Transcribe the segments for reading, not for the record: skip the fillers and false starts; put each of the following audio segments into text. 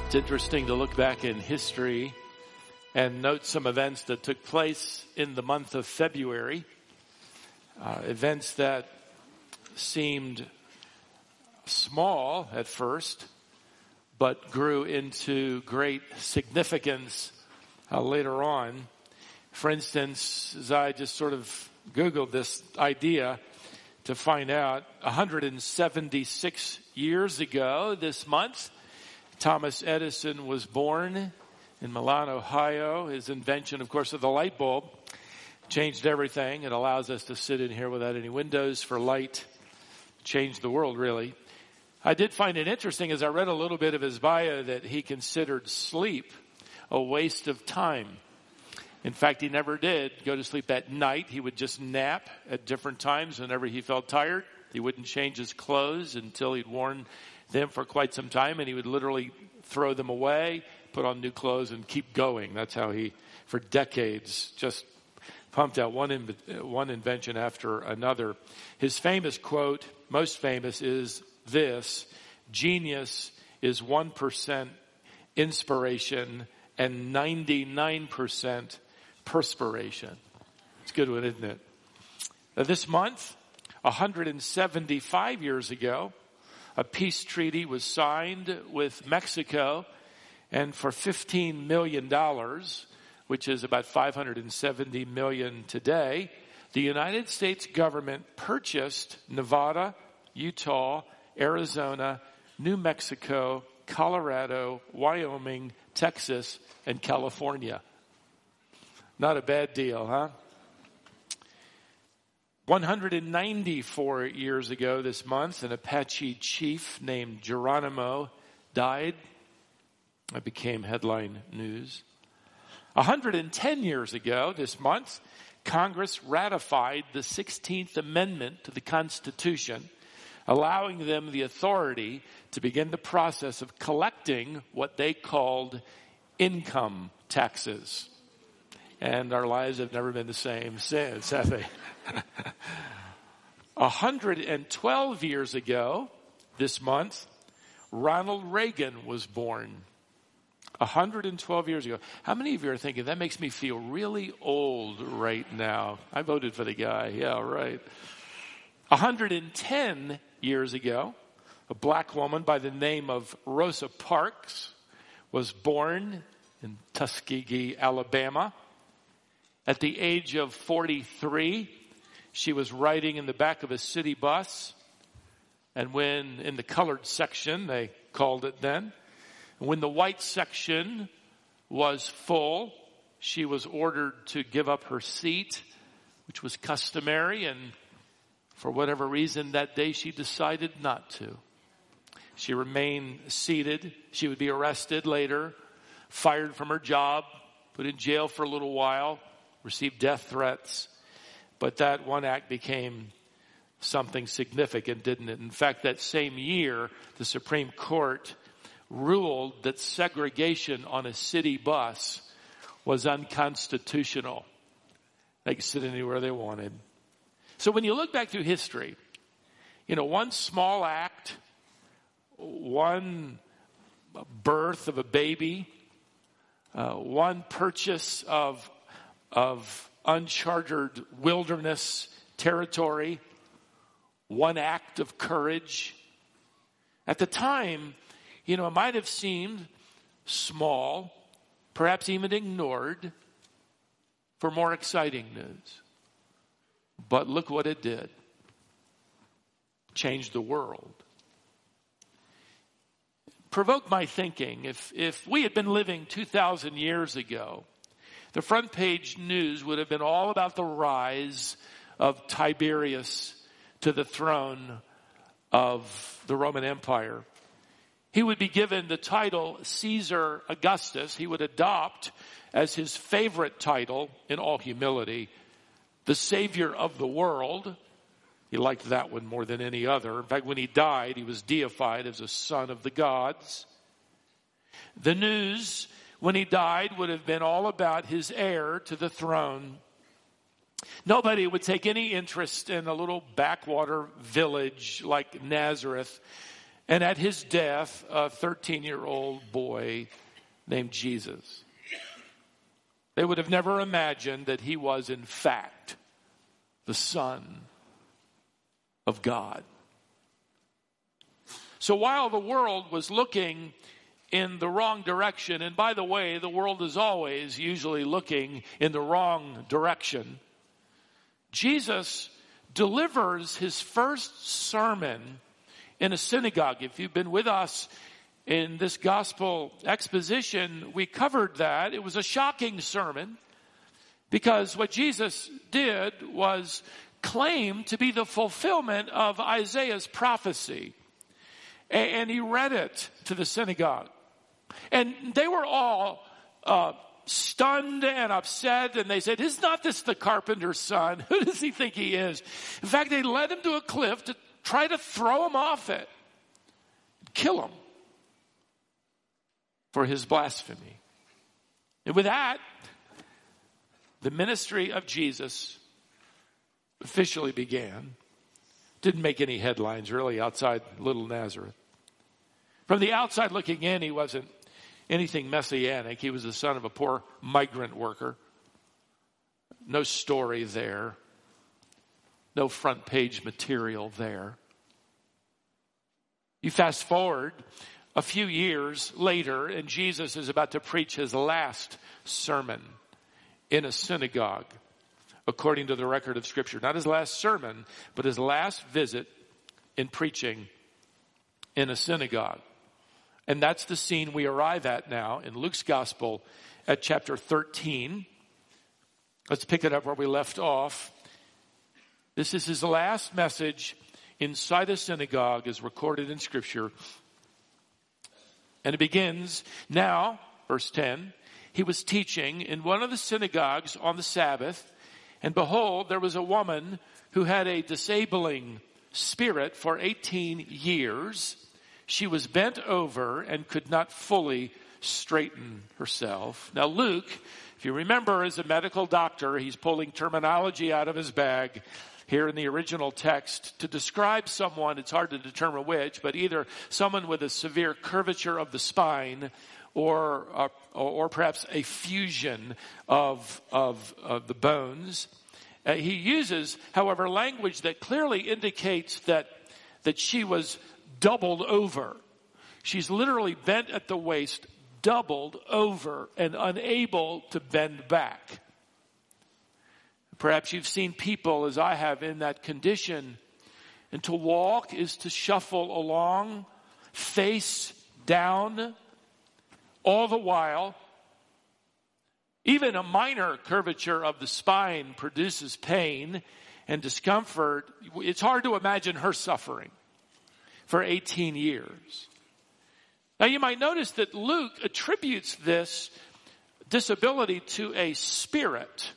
It's interesting to look back in history and note some events that took place in the month of February. Events that seemed small at first, but grew into great significance later on. For instance, as I just sort of Googled this idea to find out, 176 years ago this month, Thomas Edison was born in Milan, Ohio. His invention, of course, of the light bulb changed everything. It allows us to sit in here without any windows for light. Changed the world, really. I did find it interesting as I read a little bit of his bio that he considered sleep a waste of time. In fact, he never did go to sleep at night. He would just nap at different times whenever he felt tired. He wouldn't change his clothes until he'd worn them for quite some time, and he would literally throw them away, put on new clothes, and keep going. That's how he, for decades, just pumped out one invention after another. His famous quote, most famous, is this: genius is 1% inspiration and 99% perspiration. It's a good one, isn't it? This month, 175 years ago, a peace treaty was signed with Mexico, and for $15 million, which is about $570 million today, the United States government purchased Nevada, Utah, Arizona, New Mexico, Colorado, Wyoming, Texas, and California. Not a bad deal, huh? 194 years ago this month, an Apache chief named Geronimo died. That became headline news. 110 years ago this month, Congress ratified the 16th Amendment to the Constitution, allowing them the authority to begin the process of collecting what they called income taxes. And our lives have never been the same since, have they? 112 years ago this month, Ronald Reagan was born. 112 years ago. How many of you are thinking, that makes me feel really old right now? I voted for the guy. Yeah, right. 110 years ago, a black woman by the name of Rosa Parks was born in Tuskegee, Alabama. At the age of 43, she was riding in the back of a city bus. And when in the colored section, they called it then, when the white section was full, she was ordered to give up her seat, which was customary. And for whatever reason that day, she decided not to. She remained seated. She would be arrested later, fired from her job, put in jail for a little while, received death threats. But that one act became something significant, didn't it? In fact, that same year, the Supreme Court ruled that segregation on a city bus was unconstitutional. They could sit anywhere they wanted. So when you look back through history, one small act, one birth of a baby, one purchase of uncharted wilderness territory, one act of courage. At the time, it might have seemed small, perhaps even ignored, for more exciting news. But look what it did. Changed the world. Provoked my thinking. If we had been living 2,000 years ago, the front page news would have been all about the rise of Tiberius to the throne of the Roman Empire. He would be given the title Caesar Augustus. He would adopt as his favorite title, in all humility, the Savior of the world. He liked that one more than any other. In fact, when he died, he was deified as a son of the gods. The news when he died would have been all about his heir to the throne. Nobody would take any interest in a little backwater village like Nazareth and at his death, a 13-year-old boy named Jesus. They would have never imagined that he was, in fact, the Son of God. So while the world was looking in the wrong direction, and by the way, the world is always usually looking in the wrong direction, Jesus delivers his first sermon in a synagogue. If you've been with us in this gospel exposition, we covered that. It was a shocking sermon because what Jesus did was claim to be the fulfillment of Isaiah's prophecy. And he read it to the synagogue. And they were all stunned and upset, and they said, "Is not this the carpenter's son? Who does he think he is?" In fact, they led him to a cliff to try to throw him off it, kill him for his blasphemy. And with that, the ministry of Jesus officially began. Didn't make any headlines really outside little Nazareth. From the outside looking in, he wasn't anything messianic. He was the son of a poor migrant worker. No story there. No front page material there. You fast forward a few years later, and Jesus is about to preach his last sermon in a synagogue, according to the record of Scripture. Not his last sermon, but his last visit in preaching in a synagogue. And that's the scene we arrive at now in Luke's Gospel at chapter 13. Let's pick it up where we left off. This is his last message inside a synagogue as recorded in Scripture. And it begins, now, verse 10, he was teaching in one of the synagogues on the Sabbath, and behold, there was a woman who had a disabling spirit for 18 years. She was bent over and could not fully straighten herself. Now Luke, if you remember, is a medical doctor. He's pulling terminology out of his bag here in the original text to describe someone. It's hard to determine which, but either someone with a severe curvature of the spine or perhaps a fusion of the bones. He uses, however, language that clearly indicates that she was doubled over. She's literally bent at the waist, doubled over, and unable to bend back. Perhaps you've seen people, as I have, in that condition. And to walk is to shuffle along, face down, all the while. Even a minor curvature of the spine produces pain and discomfort. It's hard to imagine her suffering for 18 years. Now you might notice that Luke attributes this disability to a spirit,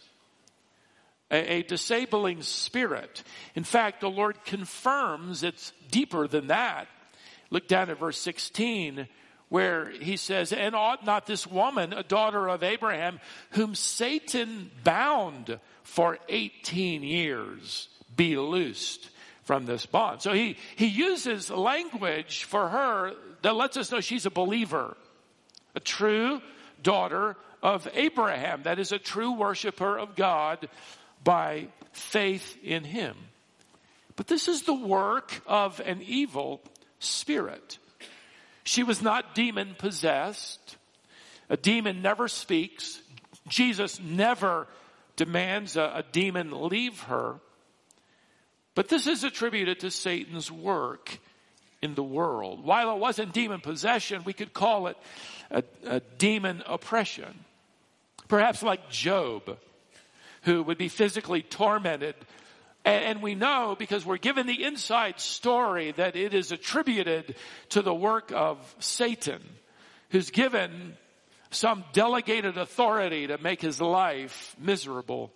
a disabling spirit. In fact, the Lord confirms it's deeper than that. Look down at verse 16 where he says, "And ought not this woman, a daughter of Abraham, whom Satan bound for 18 years, be loosed from this bond?" So he uses language for her that lets us know she's a believer, a true daughter of Abraham, that is a true worshiper of God by faith in him. But this is the work of an evil spirit. She was not demon possessed. A demon never speaks. Jesus never demands a demon leave her. But this is attributed to Satan's work in the world. While it wasn't demon possession, we could call it a demon oppression. Perhaps like Job, who would be physically tormented. And we know, because we're given the inside story, that it is attributed to the work of Satan, who's given some delegated authority to make his life miserable.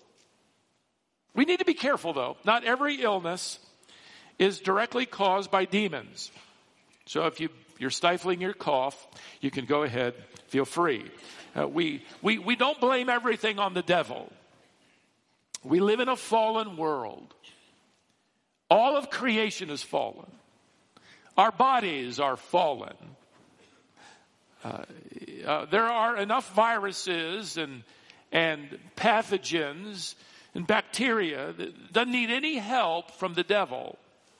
We need to be careful, though. Not every illness is directly caused by demons. So if you're stifling your cough, you can go ahead, feel free. We don't blame everything on the devil. We live in a fallen world. All of creation is fallen. Our bodies are fallen. There are enough viruses and pathogens and bacteria that doesn't need any help from the devil.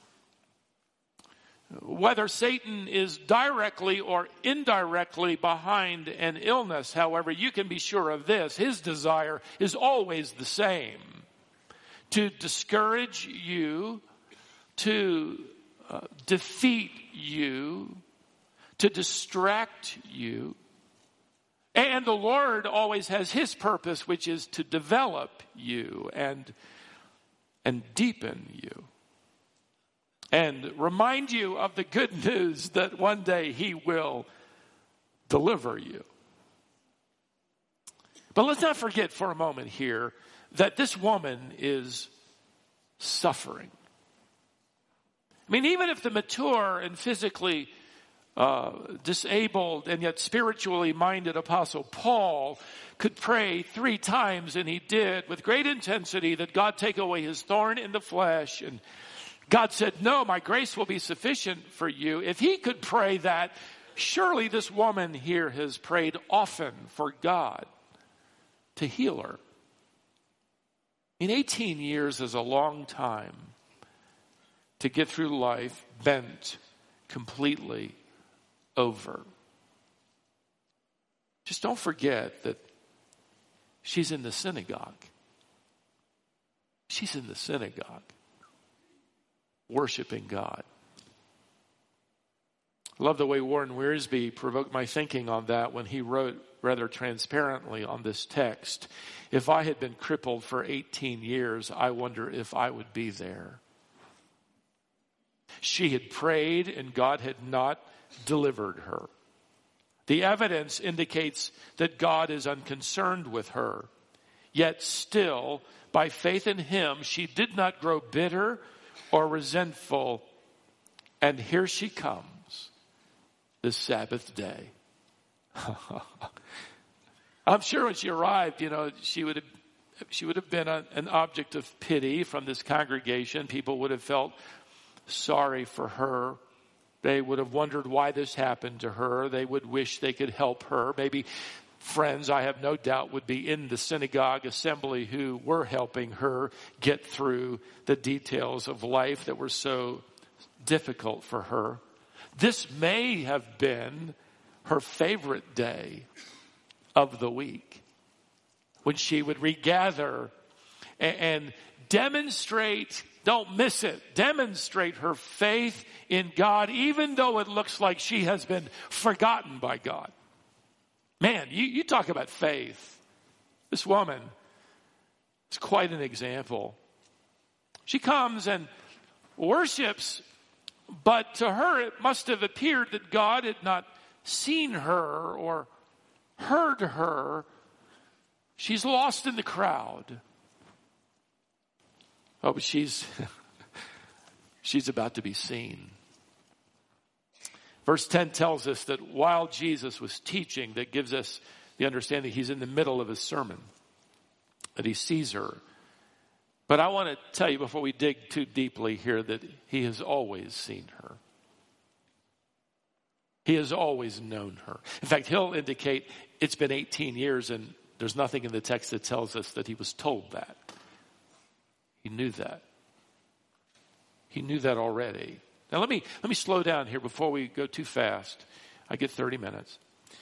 Whether Satan is directly or indirectly behind an illness, however, you can be sure of this. His desire is always the same: to discourage you, to defeat you, to distract you. And the Lord always has his purpose, which is to develop you and deepen you. And remind you of the good news that one day he will deliver you. But let's not forget for a moment here that this woman is suffering. I mean, even if the mature and physically disabled and yet spiritually minded Apostle Paul could pray 3 times, and he did with great intensity, that God take away his thorn in the flesh, and God said, no, my grace will be sufficient for you. If he could pray that, surely this woman here has prayed often for God to heal her. In 18 years is a long time to get through life bent completely over. Just don't forget that she's in the synagogue. She's in the synagogue, worshiping God. I love the way Warren Wiersbe provoked my thinking on that when he wrote rather transparently on this text. If I had been crippled for 18 years, I wonder if I would be there. She had prayed and God had not delivered her. The evidence indicates that God is unconcerned with her. Yet still, by faith in him, she did not grow bitter or resentful. And here she comes this Sabbath day. I'm sure when she arrived, she would have been an object of pity from this congregation. People would have felt sorry for her. They would have wondered why this happened to her. They would wish they could help her. Maybe friends, I have no doubt, would be in the synagogue assembly who were helping her get through the details of life that were so difficult for her. This may have been her favorite day of the week, when she would regather and demonstrate, don't miss it, demonstrate her faith in God, even though it looks like she has been forgotten by God. Man, you talk about faith. This woman is quite an example. She comes and worships, but to her it must have appeared that God had not seen her or heard her. She's lost in the crowd. Oh, but she's about to be seen. Verse 10 tells us that while Jesus was teaching, that gives us the understanding he's in the middle of his sermon, that he sees her. But I want to tell you before we dig too deeply here that he has always seen her. He has always known her. In fact, he'll indicate it's been 18 years and there's nothing in the text that tells us that he was told that. He knew that. He knew that already. Now let me slow down here before we go too fast. I get 30 minutes.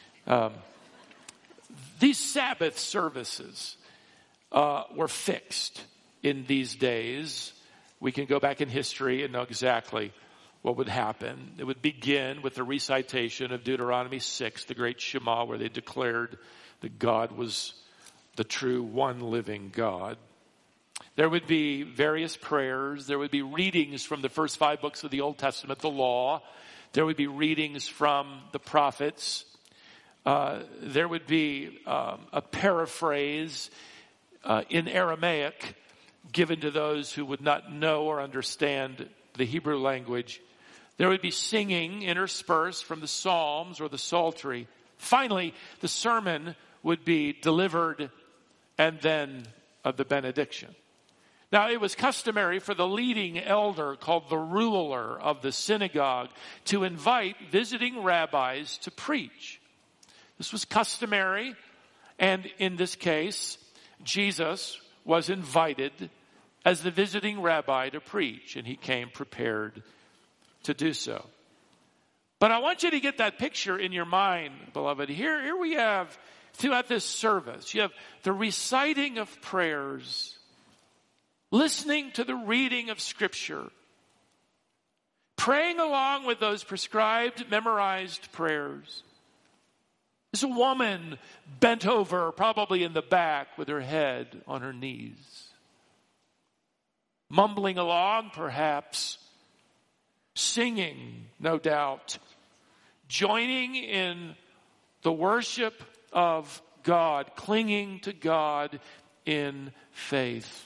These Sabbath services were fixed in these days. We can go back in history and know exactly what would happen. It would begin with the recitation of Deuteronomy 6, the great Shema, where they declared that God was the true one living God. There would be various prayers. There would be readings from the first 5 books of the Old Testament, the law. There would be readings from the prophets. There would be a paraphrase in Aramaic given to those who would not know or understand the Hebrew language. There would be singing interspersed from the Psalms or the Psaltery. Finally, the sermon would be delivered and then the benediction. Now, it was customary for the leading elder, called the ruler of the synagogue, to invite visiting rabbis to preach. This was customary, and in this case, Jesus was invited as the visiting rabbi to preach, and he came prepared to do so. But I want you to get that picture in your mind, beloved. Here we have, throughout this service, you have the reciting of prayers, listening to the reading of Scripture, praying along with those prescribed, memorized prayers. There's a woman bent over, probably in the back, with her head on her knees, mumbling along, perhaps, singing, no doubt, joining in the worship of God, clinging to God in faith.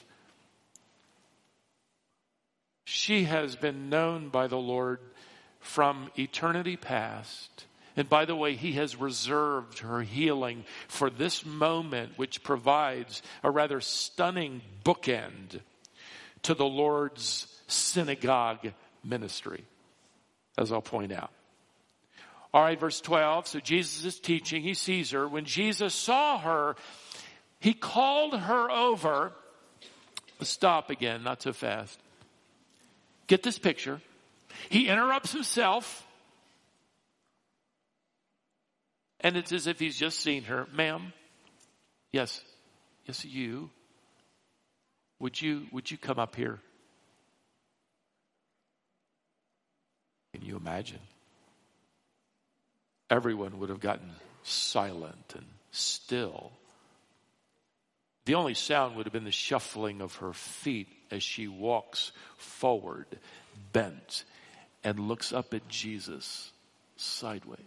She has been known by the Lord from eternity past. And by the way, he has reserved her healing for this moment, which provides a rather stunning bookend to the Lord's synagogue ministry, as I'll point out. All right, verse 12. So Jesus is teaching. He sees her. When Jesus saw her, he called her over. Stop again, not so fast. Get this picture. He interrupts himself. And it's as if he's just seen her. Ma'am, yes, you. Would you come up here? Can you imagine? Everyone would have gotten silent and still. The only sound would have been the shuffling of her feet as she walks forward, bent, and looks up at Jesus sideways.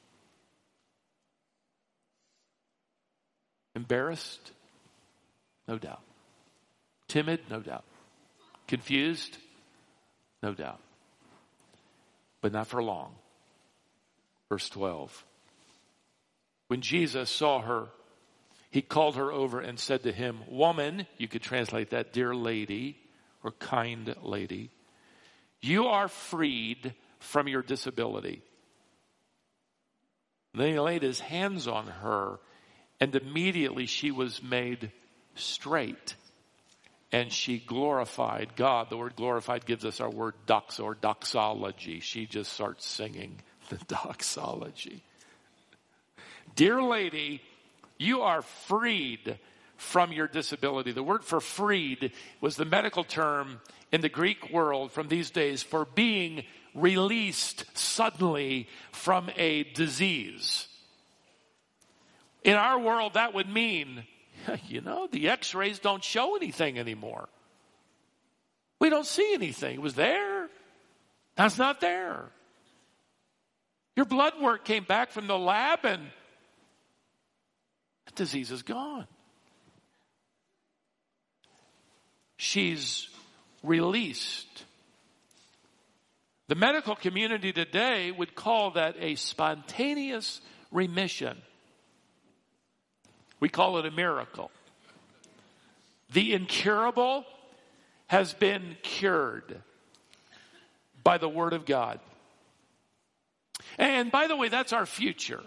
Embarrassed? No doubt. Timid? No doubt. Confused? No doubt. But not for long. Verse 12. When Jesus saw her, he called her over and said to him, "Woman," you could translate that, dear lady, or kind lady, "you are freed from your disability." Then he laid his hands on her, and immediately she was made straight. And she glorified God. The word glorified gives us our word doxa or doxology. She just starts singing the doxology. Dear lady, you are freed from your disability. The word for freed was the medical term in the Greek world from these days for being released suddenly from a disease. In our world, that would mean, the x-rays don't show anything anymore. We don't see anything. It was there. Now it's not there. Your blood work came back from the lab and the disease is gone. She's released. The medical community today would call that a spontaneous remission. We call it a miracle. The incurable has been cured by the Word of God. And by the way, that's our future,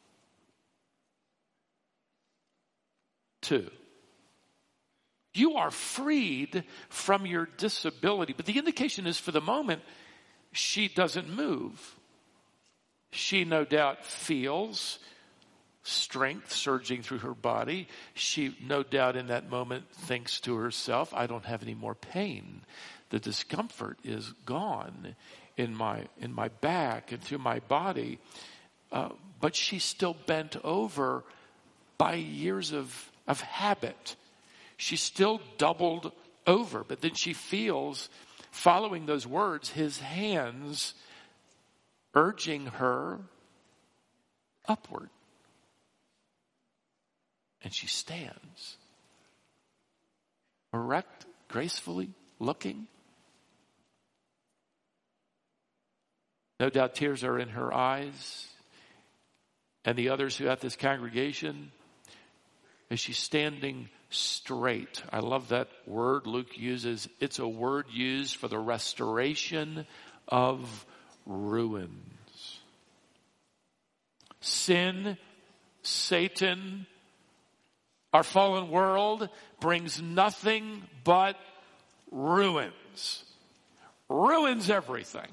too. You are freed from your disability. But the indication is, for the moment, she doesn't move. She no doubt feels strength surging through her body. She no doubt in that moment thinks to herself, I don't have any more pain. The discomfort is gone in my back and through my body. But she's still bent over by years of habit. She's still doubled over. But then she feels, following those words, his hands urging her upward. And she stands, erect, gracefully looking. No doubt tears are in her eyes. And the others who at this congregation, as she's standing straight. I love that word Luke uses. It's a word used for the restoration of ruins. Sin, Satan, our fallen world brings nothing but ruins. Ruins everything.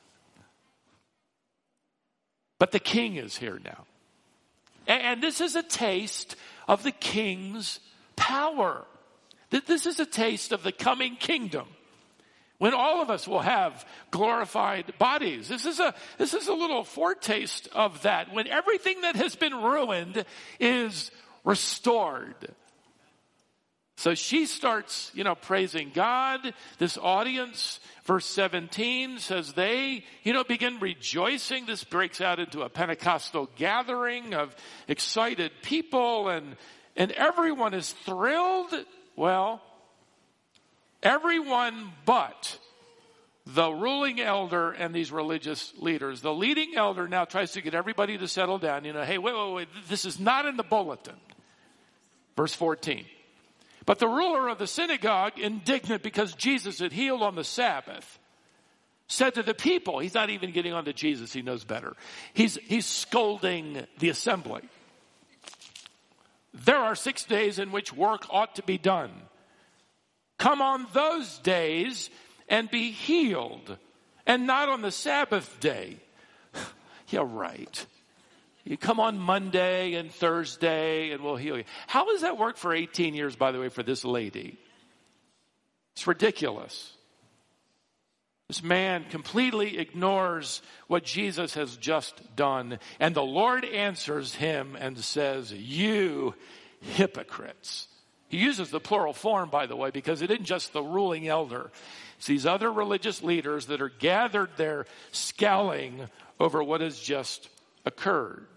But the king is here now. And this is a taste of the king's power. This is a taste of the coming kingdom, when all of us will have glorified bodies. This is a little foretaste of that, when everything that has been ruined is restored. So she starts, praising God. This audience, verse 17 says they, begin rejoicing. This breaks out into a Pentecostal gathering of excited people, and everyone is thrilled. Well, everyone but the ruling elder and these religious leaders. The leading elder now tries to get everybody to settle down. Hey, wait, this is not in the bulletin. Verse 14. But the ruler of the synagogue, indignant because Jesus had healed on the Sabbath, said to the people, he's not even getting on to Jesus, he knows better. He's scolding the assembly. There are 6 days in which work ought to be done. Come on those days and be healed, and not on the Sabbath day. Yeah, right. You come on Monday and Thursday and we'll heal you. How does that work for 18 years, by the way, for this lady? It's ridiculous. This man completely ignores what Jesus has just done. And the Lord answers him and says, you hypocrites. He uses the plural form, by the way, because it isn't just the ruling elder. It's these other religious leaders that are gathered there scowling over what has just occurred.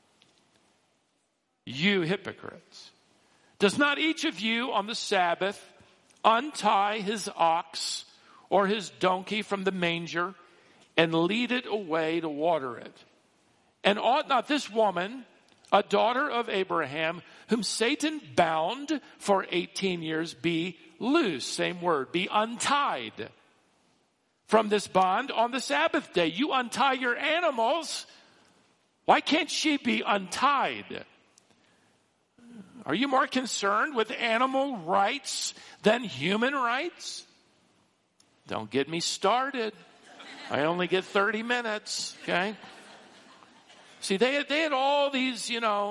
You hypocrites. Does not each of you on the Sabbath untie his ox or his donkey from the manger and lead it away to water it? And ought not this woman, a daughter of Abraham, whom Satan bound for 18 years, be loose, same word, be untied from this bond on the Sabbath day? You untie your animals. Why can't she be untied? Are you more concerned with animal rights than human rights? Don't get me started. I only get 30 minutes, okay? See, they had all these,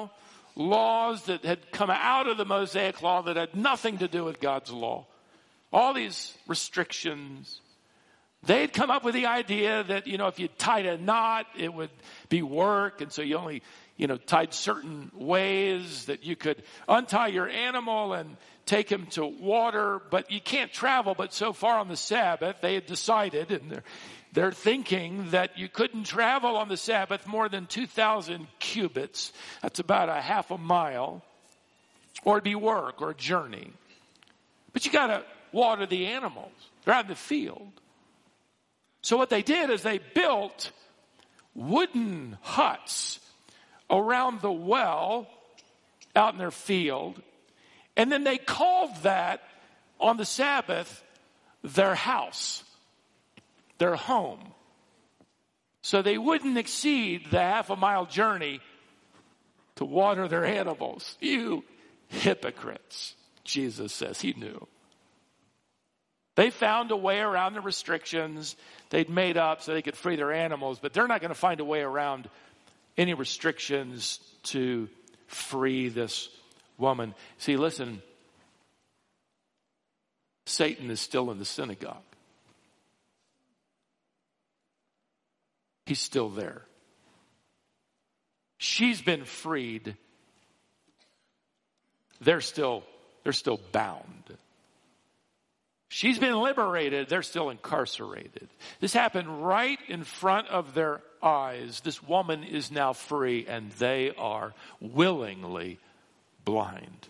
laws that had come out of the Mosaic law that had nothing to do with God's law. All these restrictions. They had come up with the idea that, if you tied a knot, it would be work. And so you only, tied certain ways that you could untie your animal and take him to water. But you can't travel but so far on the Sabbath. They had decided, and they're thinking that you couldn't travel on the Sabbath more than 2,000 cubits. That's about a half a mile. Or it'd be work or a journey. But you got to water the animals. They're out in the field. So what they did is they built wooden huts around the well out in their field. And then they called that on the Sabbath their house, their home. So they wouldn't exceed the half a mile journey to water their animals. You hypocrites, Jesus says. He knew. They found a way around the restrictions they'd made up so they could free their animals, but they're not going to find a way around any restrictions to free this woman. See, listen, Satan is still in the synagogue. He's still there. She's been freed. They're still bound. She's been liberated. They're still incarcerated. This happened right in front of their eyes. This woman is now free, and they are willingly blind.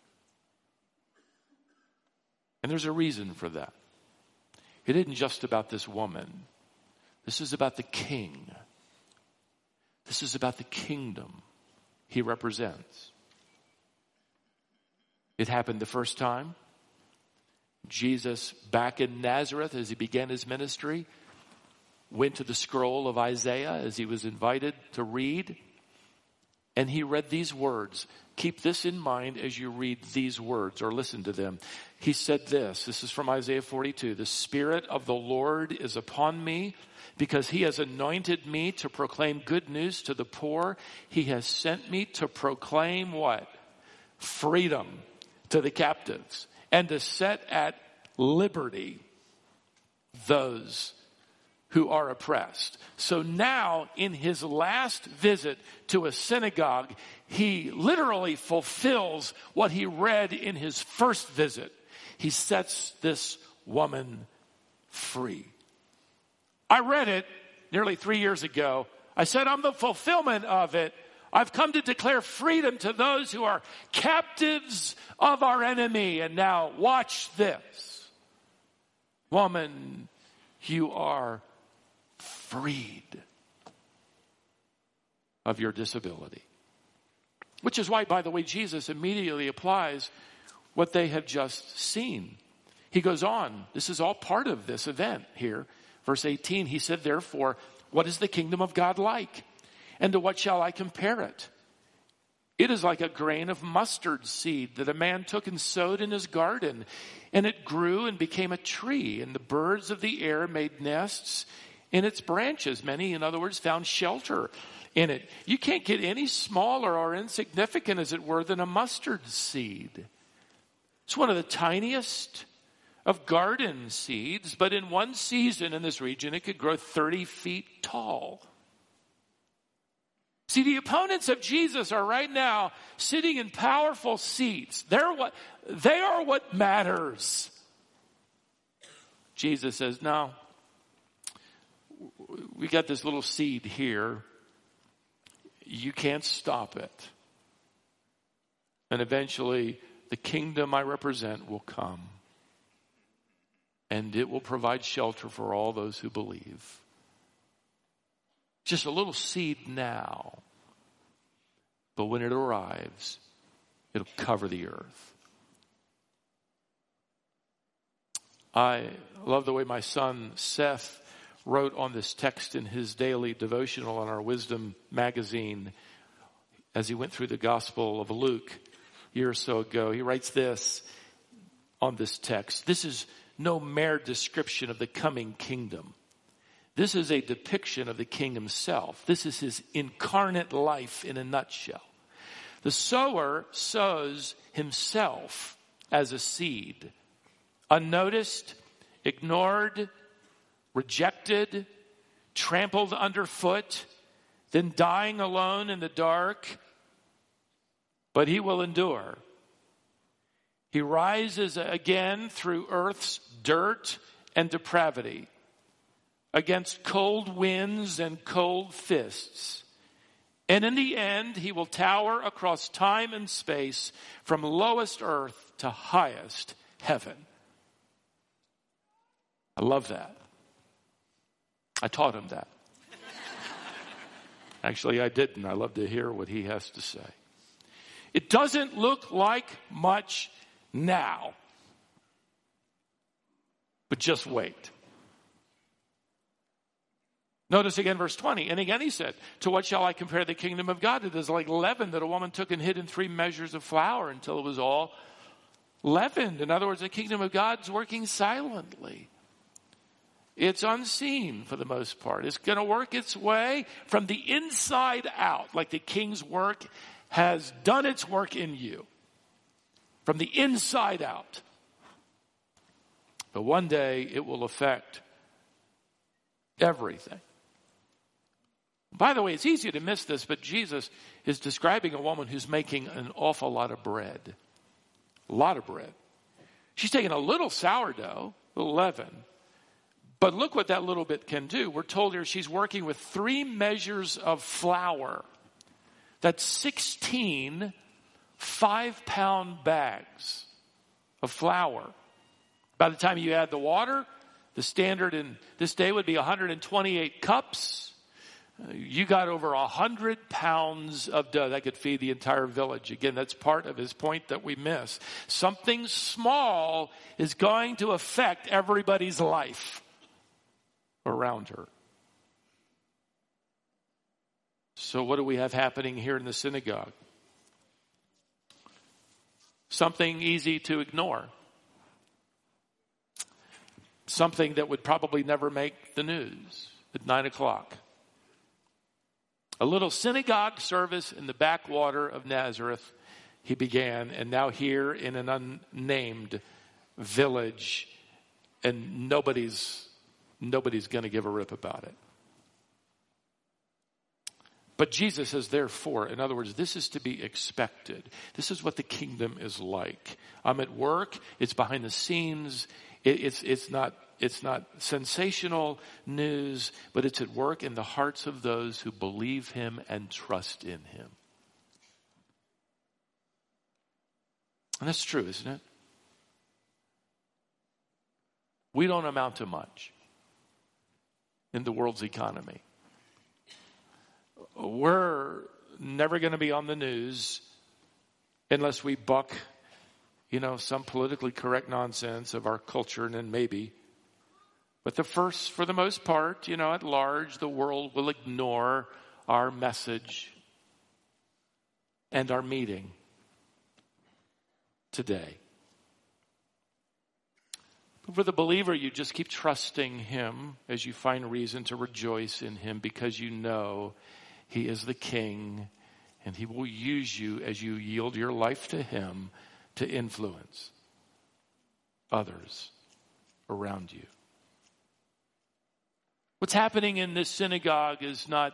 And there's a reason for that. It isn't just about this woman. This is about the king. This is about the kingdom he represents. It happened the first time. Jesus, back in Nazareth as he began his ministry, went to the scroll of Isaiah as he was invited to read. And he read these words. Keep this in mind as you read these words or listen to them. He said this is from Isaiah 42. The Spirit of the Lord is upon me because he has anointed me to proclaim good news to the poor. He has sent me to proclaim what? Freedom to the captives and to set at liberty those who are oppressed. So now in his last visit to a synagogue, he literally fulfills what he read in his first visit. He sets this woman free. I read it nearly 3 years ago. I said, I'm the fulfillment of it. I've come to declare freedom to those who are captives of our enemy. And now watch this. Woman, you are freed of your disability. Which is why, by the way, Jesus immediately applies what they have just seen. He goes on. This is all part of this event here. Verse 18, he said, therefore, what is the kingdom of God like? And to what shall I compare it? It is like a grain of mustard seed that a man took and sowed in his garden. And it grew and became a tree. And the birds of the air made nests in its branches. Many, in other words, found shelter in it. You can't get any smaller or insignificant, as it were, than a mustard seed. It's one of the tiniest of garden seeds, but in one season in this region, it could grow 30 feet tall. See, the opponents of Jesus are right now sitting in powerful seats. They are what matters. Jesus says, no, we got this little seed here. You can't stop it. And eventually, the kingdom I represent will come. And it will provide shelter for all those who believe. Just a little seed now. But when it arrives, it'll cover the earth. I love the way my son Seth wrote on this text in his daily devotional on our Wisdom magazine as he went through the Gospel of Luke a year or so ago. He writes this on this text. This is no mere description of the coming kingdom. This is a depiction of the king himself. This is his incarnate life in a nutshell. The sower sows himself as a seed, unnoticed, ignored, rejected, trampled underfoot, then dying alone in the dark. But he will endure. He rises again through earth's dirt and depravity, against cold winds and cold fists. And in the end, he will tower across time and space from lowest earth to highest heaven. I love that. I taught him that. Actually, I didn't. I love to hear what he has to say. It doesn't look like much now. But just wait. Notice again verse 20. And again he said, to what shall I compare the kingdom of God? It is like leaven that a woman took and hid in 3 measures of flour until it was all leavened. In other words, the kingdom of God's working silently. It's unseen for the most part. It's going to work its way from the inside out, like the king's work has done its work in you. From the inside out. But one day it will affect everything. By the way, it's easy to miss this, but Jesus is describing a woman who's making an awful lot of bread. A lot of bread. She's taking a little sourdough, a little leaven, but look what that little bit can do. We're told here she's working with 3 measures of flour. That's 16 5-pound bags of flour. By the time you add the water, the standard in this day would be 128 cups. You got over 100 pounds of dough that could feed the entire village. Again, that's part of his point that we miss. Something small is going to affect everybody's life around her. So what do we have happening here in the synagogue? Something easy to ignore. Something that would probably never make the news at 9 o'clock. A little synagogue service in the backwater of Nazareth, he began, and now here in an unnamed village, and nobody's going to give a rip about it. But Jesus says, therefore, in other words, this is to be expected. This is what the kingdom is like. I'm at work. It's behind the scenes. It's not sensational news, but it's at work in the hearts of those who believe him and trust in him. And that's true, isn't it? We don't amount to much in the world's economy. We're never going to be on the news unless we buck, some politically correct nonsense of our culture, and then maybe. But for the most part, at large, the world will ignore our message and our meeting today. But for the believer, you just keep trusting him as you find reason to rejoice in him, because you know he is the king, and he will use you as you yield your life to him to influence others around you. What's happening in this synagogue is not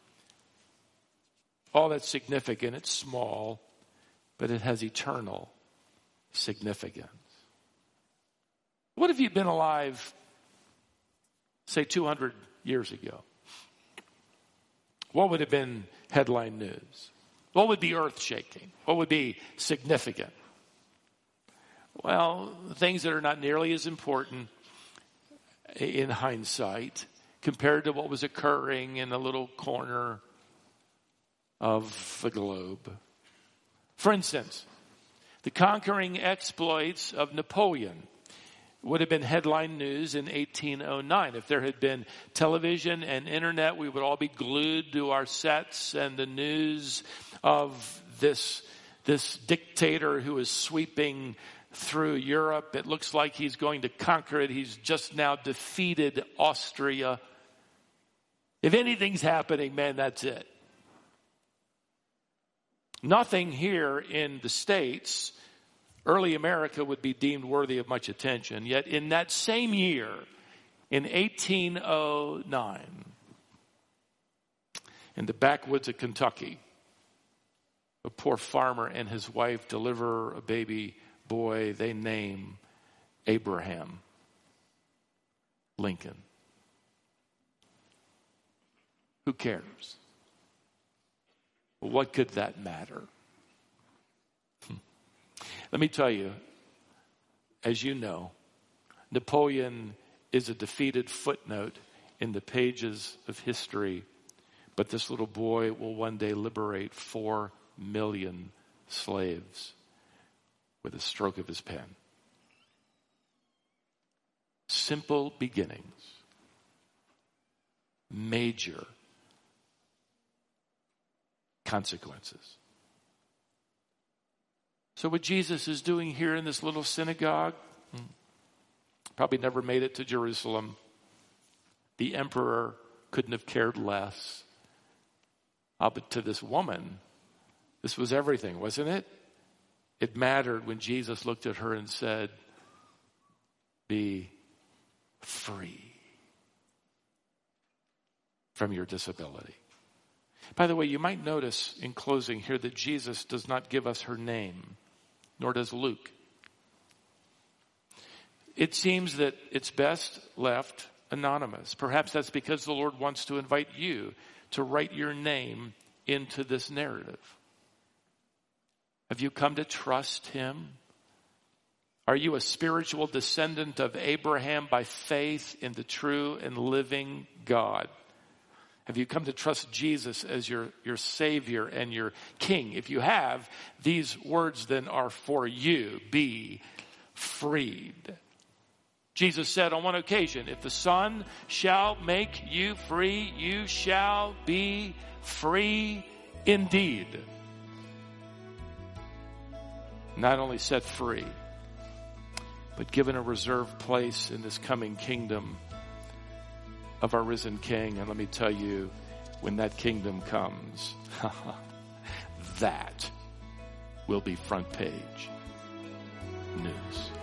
all that significant. It's small, but it has eternal significance. What if you'd been alive, say, 200 years ago? What would have been headline news? What would be earth-shaking? What would be significant? Well, things that are not nearly as important in hindsight compared to what was occurring in a little corner of the globe. For instance, the conquering exploits of Napoleon would have been headline news in 1809. If there had been television and internet, we would all be glued to our sets, and the news of this dictator who is sweeping through Europe. It looks like he's going to conquer it. He's just now defeated Austria. If anything's happening, man, that's it. Nothing here in the States, early America, would be deemed worthy of much attention. Yet in that same year, in 1809, in the backwoods of Kentucky, a poor farmer and his wife deliver a baby boy they name Abraham Lincoln. Who cares? What could that matter? Let me tell you, as you know, Napoleon is a defeated footnote in the pages of history, but this little boy will one day liberate 4 million slaves with a stroke of his pen. Simple beginnings. Major consequences. So what Jesus is doing here in this little synagogue, probably never made it to Jerusalem. The emperor couldn't have cared less. But to this woman, this was everything, wasn't it? It mattered when Jesus looked at her and said, "Be free from your disability." By the way, you might notice in closing here that Jesus does not give us her name, nor does Luke. It seems that it's best left anonymous. Perhaps that's because the Lord wants to invite you to write your name into this narrative. Have you come to trust him? Are you a spiritual descendant of Abraham by faith in the true and living God? Have you come to trust Jesus as your Savior and your King? If you have, these words then are for you. Be freed. Jesus said on one occasion, if the Son shall make you free, you shall be free indeed. Not only set free, but given a reserved place in this coming kingdom of our risen King. And let me tell you, when that kingdom comes, that will be front page news.